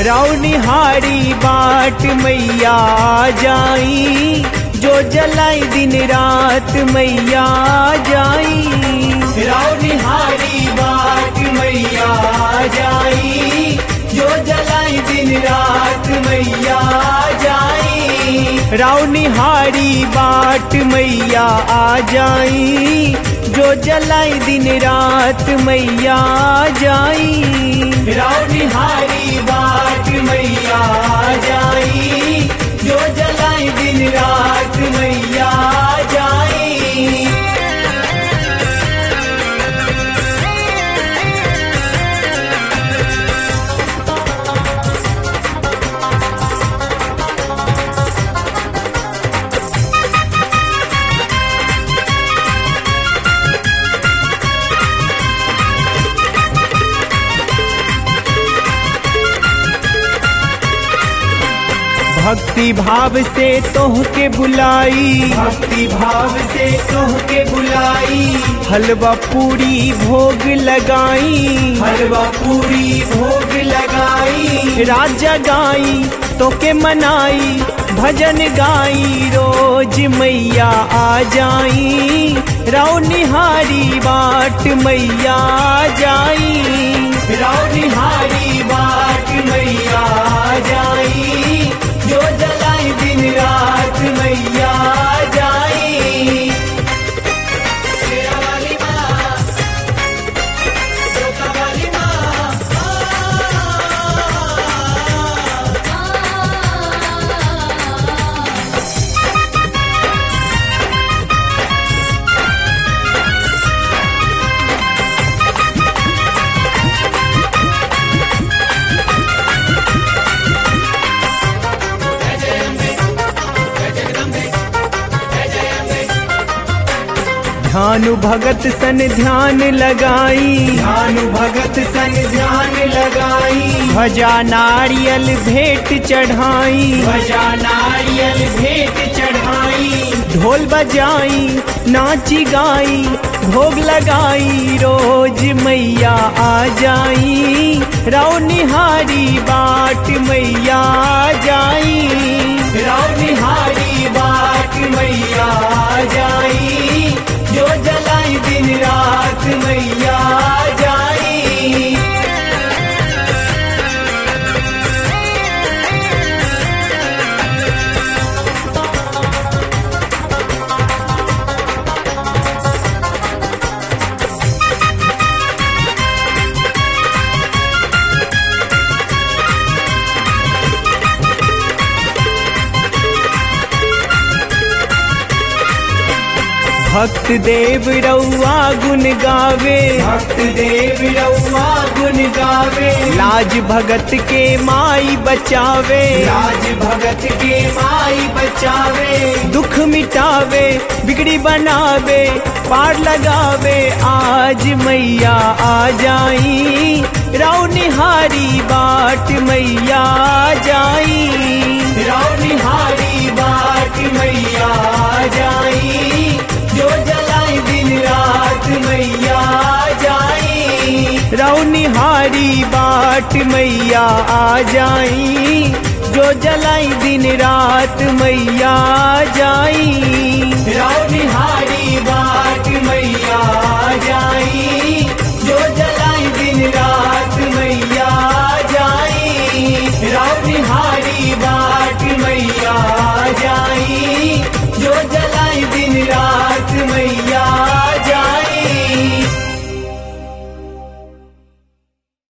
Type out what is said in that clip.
रौनिहारी बाट मैया जाई, जो जलाई दिन रात मैया जाई। रौनिहारी बाट मैया जाई, जो जलाई दिन रात मैया जाई। रौनिहारी बाट मैया आ जाई, जो जलाई दिन रात मैया जाई। रौनिहारी बाट मैया जाई, जो जलाई दिन रात मैया जाई। भक्ति भाव से तोहके बुलाई, भक्ति भाव से तोहके बुलाई। हलवा पूरी भोग लगाई, हलवा पूरी भोग लगाई। राजा गाई तोके मनाई, भजन गाई रोज मैया आ जाई। रौनिहारी बाट मैया जाई, रौनिहारी बाट मैया जाई, जो जलाई दिन रात मैया जाई। शेरा वाली माँ, जोता वाली माँ, ध्यान भगत सन ध्यान लगाई, ध्यान भगत सन ध्यान लगाई। भजा नारियल भेंट चढ़ाई, भजा नारियल भेंट चढ़ाई। ढोल बजाई नाची गाई, भोग लगाई रोज मैया आ जाई। रौनिहारी बाट मैया जाई, रौनिहारी बाट मैया जाई, जो जलाई दिन रात मैया जाई। भक्त देव रउआ गुन गावे, भक्त देव रउआ गुन गावे। लाज भगत के माई बचावे, लाज भगत के माई बचावे। दुख मिटावे बिगड़ी बनावे, पार लगावे आज मैया आ जाई। रौनिहारी बाट मैया जाई, रौनिहारी बाट मैया जाई, जो जलाई दिन रात मैया जाई। रौनिहारी बाट मैया आ जाई, जो जलाई दिन रात मैया जाई। रौनिहारी बाट मैया जाई, जो जलाई दिन रात मैया जाई। रौनिहारी बाट